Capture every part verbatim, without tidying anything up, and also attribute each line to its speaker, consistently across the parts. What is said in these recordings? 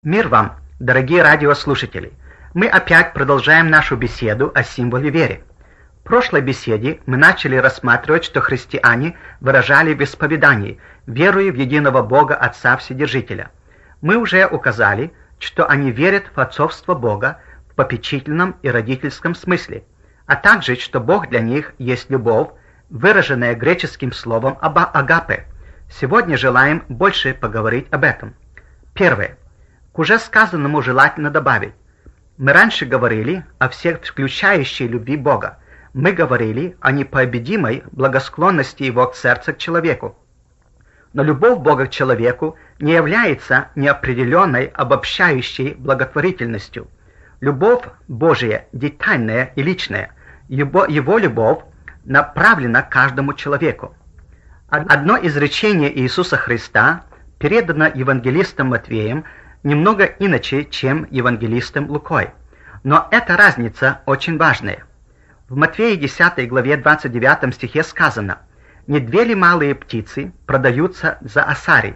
Speaker 1: Мир вам, дорогие радиослушатели! Мы опять продолжаем нашу беседу о символе веры. В прошлой беседе мы начали рассматривать, что христиане выражали в исповедании, веруя в единого Бога Отца Вседержителя. Мы уже указали, что они верят в отцовство Бога в попечительном и родительском смысле, а также, что Бог для них есть любовь, выраженная греческим словом агапе. Сегодня желаем больше поговорить об этом. Первое. К уже сказанному желательно добавить. Мы раньше говорили о всех включающей любви Бога. Мы говорили о непобедимой благосклонности Его к сердцу к человеку. Но любовь Бога к человеку не является неопределенной обобщающей благотворительностью. Любовь Божия детальная и личная. Его, его любовь направлена к каждому человеку. Одно изречение Иисуса Христа передано евангелистом Матвеем немного иначе, чем евангелистом Лукой. Но эта разница очень важная. В Матфея десятой главе двадцать девятом стихе сказано: «Не две ли малые птицы продаются за осарий,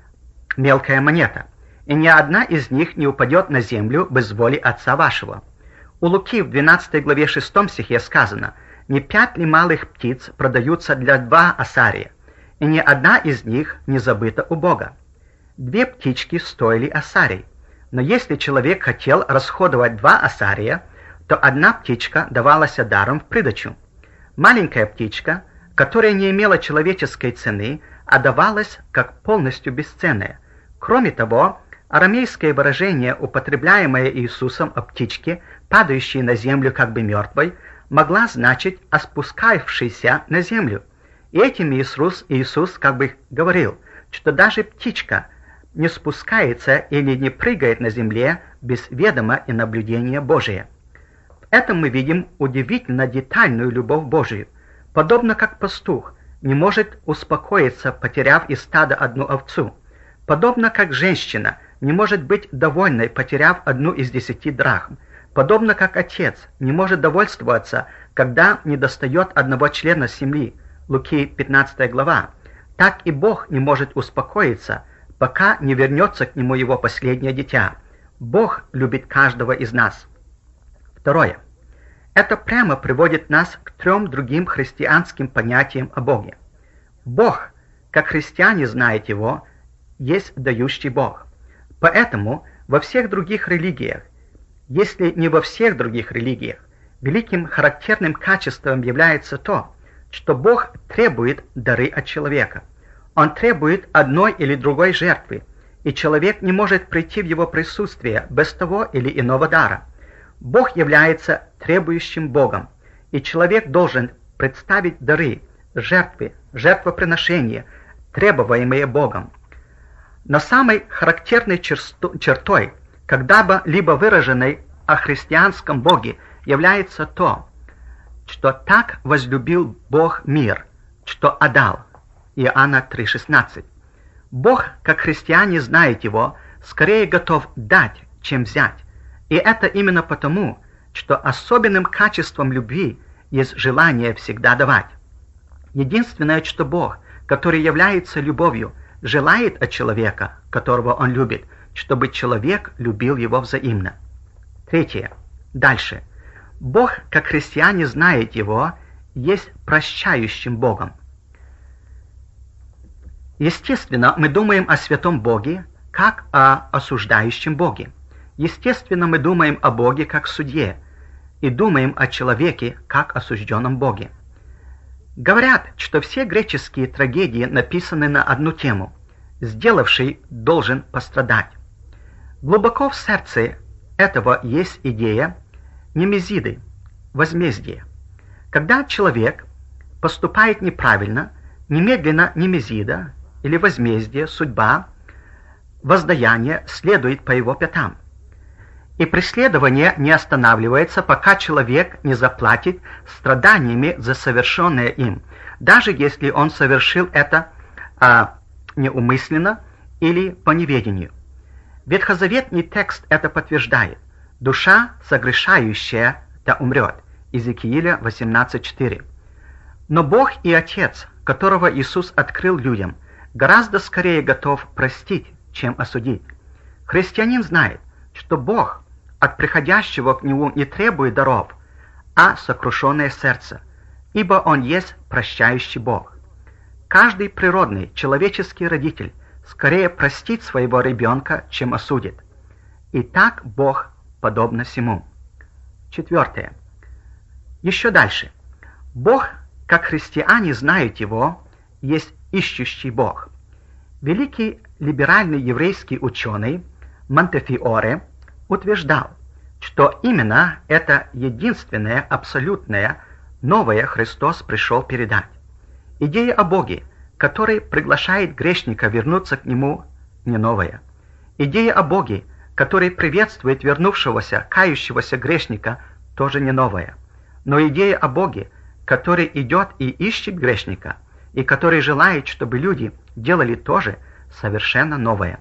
Speaker 1: мелкая монета, и ни одна из них не упадет на землю без воли Отца вашего». У Луки в двенадцатой главе шестом стихе сказано: «Не пять ли малых птиц продаются для два осария, и ни одна из них не забыта у Бога». Две птички стоили осарий, но если человек хотел расходовать два осария, то одна птичка давалась даром в придачу. Маленькая птичка, которая не имела человеческой цены, отдавалась как полностью бесценная. Кроме того, арамейское выражение, употребляемое Иисусом о птичке, падающей на землю как бы мертвой, могла значить о спускавшейся на землю. И этим Иисус, Иисус как бы говорил, что даже птичка не спускается или не прыгает на земле без ведома и наблюдения Божия. В этом мы видим удивительно детальную любовь Божию. Подобно как пастух не может успокоиться, потеряв из стада одну овцу, подобно как женщина не может быть довольной, потеряв одну из десяти драхм, подобно как отец не может довольствоваться, когда недостает одного члена семьи, Луки пятнадцатая глава, так и Бог не может успокоиться, пока не вернется к нему его последнее дитя. Бог любит каждого из нас. Второе. Это прямо приводит нас к трем другим христианским понятиям о Боге. Бог, как христиане знают его, есть дающий Бог. Поэтому во всех других религиях, если не во всех других религиях, великим характерным качеством является то, что Бог требует дары от человека. Он требует одной или другой жертвы, и человек не может прийти в его присутствие без того или иного дара. Бог является требующим Богом, и человек должен представить дары, жертвы, жертвоприношения, требуемые Богом. Но самой характерной чертой, когда-либо выраженной о христианском Боге, является то, что так возлюбил Бог мир, что отдал. Иоанна три шестнадцать. Бог, как христиане знают его, скорее готов дать, чем взять. И это именно потому, что особенным качеством любви есть желание всегда давать. Единственное, что Бог, который является любовью, желает от человека, которого он любит, чтобы человек любил его взаимно. Третье. Дальше. Бог, как христиане знают его, есть прощающим Богом. Естественно, мы думаем о святом Боге, как о осуждающем Боге. Естественно, мы думаем о Боге как судье, и думаем о человеке как осужденном Боге. Говорят, что все греческие трагедии написаны на одну тему: «Сделавший должен пострадать». Глубоко в сердце этого есть идея немезиды, возмездия. Когда человек поступает неправильно, немедленно немезида или возмездие, судьба, воздаяние следует по его пятам. И преследование не останавливается, пока человек не заплатит страданиями за совершенное им, даже если он совершил это а, неумысленно или по неведению. Ветхозаветный текст это подтверждает. Душа, согрешающая, да умрет. Иезекииля восемнадцать четыре. Но Бог и Отец, которого Иисус открыл людям, гораздо скорее готов простить, чем осудить. Христианин знает, что Бог от приходящего к нему не требует даров, а сокрушенное сердце, ибо Он есть прощающий Бог. Каждый природный человеческий родитель скорее простит своего ребенка, чем осудит. И так Бог подобно всему. Четвертое. Еще дальше. Бог, как христиане знают Его, есть ищущий Бог. Великий либеральный еврейский ученый Монтефиоре утверждал, что именно это единственное, абсолютное, новое Христос пришел передать. Идея о Боге, который приглашает грешника вернуться к Нему, не новая. Идея о Боге, который приветствует вернувшегося, кающегося грешника, тоже не новая. Но идея о Боге, который идет и ищет грешника, и который желает, чтобы люди делали то же, совершенно новая.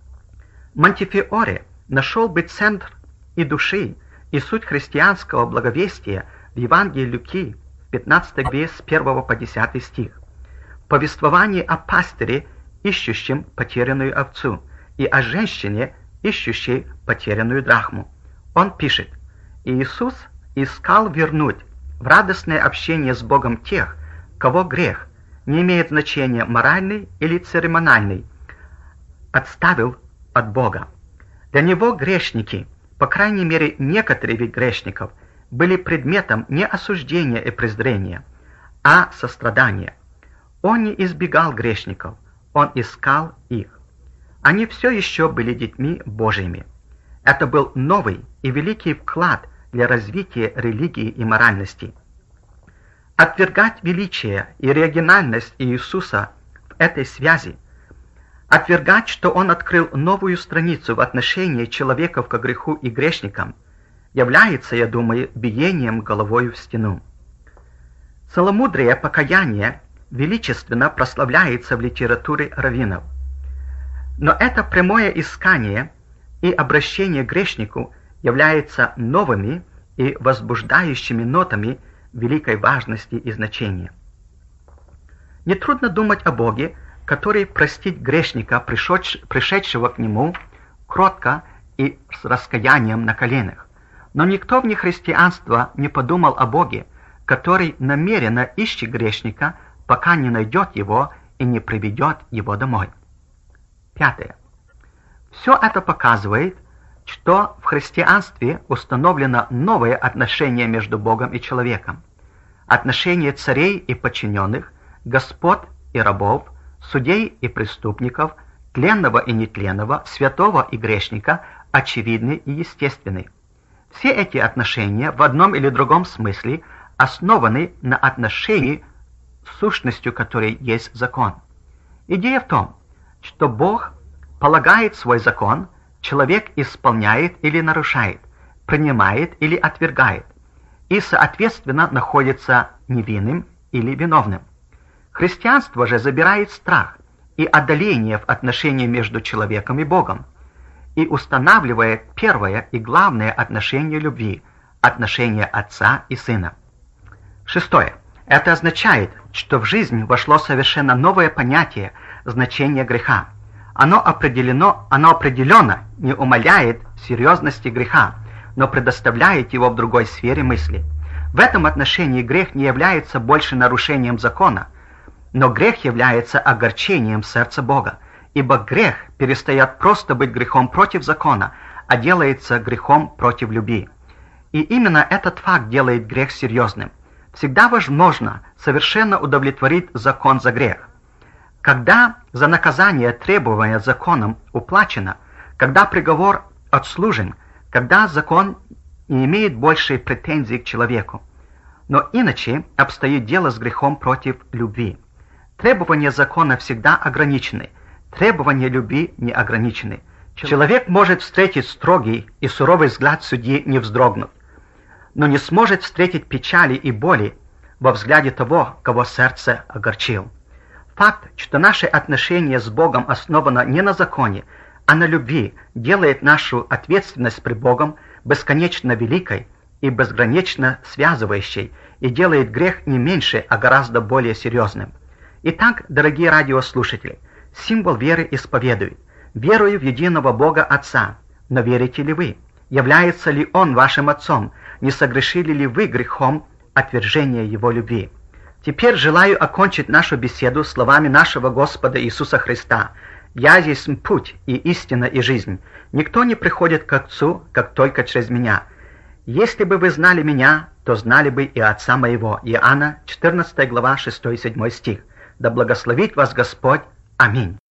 Speaker 1: Монтефиоре нашел бы центр и души, и суть христианского благовестия в Евангелии Луки в пятнадцатой главе с первого по десятый стих. Повествование о пастыре, ищущем потерянную овцу, и о женщине, ищущей потерянную драхму. Он пишет: «Иисус искал вернуть в радостное общение с Богом тех, кого грех, не имеет значения моральный или церемониальный, отставил от Бога. Для Него грешники, по крайней мере некоторые вид грешников, были предметом не осуждения и презрения, а сострадания. Он не избегал грешников, Он искал их. Они все еще были детьми Божьими. Это был новый и великий вклад для развития религии и моральности. Отвергать величие и оригинальность Иисуса в этой связи, отвергать, что Он открыл новую страницу в отношении человеков к греху и грешникам, является, я думаю, биением головой в стену. Целомудрие покаяния величественно прославляется в литературе раввинов. Но это прямое искание и обращение к грешнику являются новыми и возбуждающими нотами великой важности и значения. Нетрудно думать о Боге, который простит грешника, пришедшего к Нему, кротко и с раскаянием на коленях. Но никто вне христианства не подумал о Боге, который намеренно ищет грешника, пока не найдет его и не приведет его домой. Пятое. Все это показывает, что в христианстве установлено новое отношение между Богом и человеком. Отношение царей и подчиненных, господ и рабов, судей и преступников, тленного и нетленного, святого и грешника очевидны и естественны. Все эти отношения в одном или другом смысле основаны на отношении, сущностью которой есть закон. Идея в том, что Бог полагает свой закон, человек исполняет или нарушает, принимает или отвергает, и, соответственно, находится невинным или виновным. Христианство же забирает страх и одоление в отношении между человеком и Богом и устанавливает первое и главное отношение любви, отношение отца и сына. Шестое. Это означает, что в жизнь вошло совершенно новое понятие значения греха. Оно определено, оно определенно не умаляет серьезности греха, но предоставляет его в другой сфере мысли. В этом отношении грех не является больше нарушением закона, но грех является огорчением сердца Бога, ибо грех перестает просто быть грехом против закона, а делается грехом против любви. И именно этот факт делает грех серьезным. Всегда возможно совершенно удовлетворить закон за грех. Когда за наказание, требуемое законом, уплачено, когда приговор отслужен, когда закон не имеет большей претензий к человеку. Но иначе обстоит дело с грехом против любви. Требования закона всегда ограничены, требования любви не ограничены. Человек может встретить строгий и суровый взгляд судьи, не вздрогнув, но не сможет встретить печали и боли во взгляде того, кого сердце огорчил. Факт, что наше отношение с Богом основано не на законе, а на любви, делает нашу ответственность пред Богом бесконечно великой и безгранично связывающей, и делает грех не меньше, а гораздо более серьезным. Итак, дорогие радиослушатели, символ веры исповедует: Верую в единого Бога Отца. Но верите ли вы? Является ли Он вашим Отцом? Не согрешили ли вы грехом отвержения Его любви? Теперь желаю окончить нашу беседу словами нашего Господа Иисуса Христа. «Я есть путь и истина и жизнь. Никто не приходит к Отцу, как только через Меня. Если бы вы знали Меня, то знали бы и Отца Моего». Иоанна, четырнадцатая глава, шестой и седьмой стих. Да благословит вас Господь. Аминь.